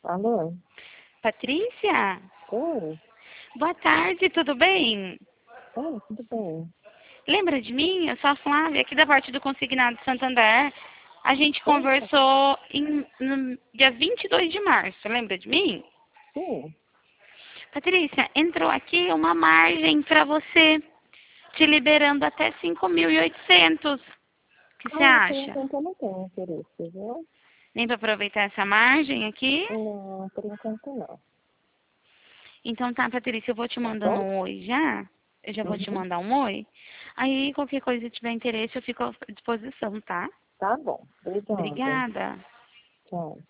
Alô? Patrícia? Oi? Boa tarde, tudo bem? Oi, tudo bem? Lembra de mim? Eu sou a Flávia, aqui da parte do Consignado Santander. A gente Oi? conversou no dia 22 de março, lembra de mim? Sim. Patrícia, entrou aqui uma margem para você, te liberando até 5.800. O que você Por acha? enquanto eu não tenho interesse, viu? Nem para aproveitar essa margem aqui? Não, por enquanto não. Então tá, Patrícia, eu vou te Tá mandando bom? um oi já. Eu já vou te Uhum. mandar um oi. Aí, qualquer coisa que tiver interesse, eu fico à disposição, tá? Tá bom. Obrigada. Obrigada. Tchau.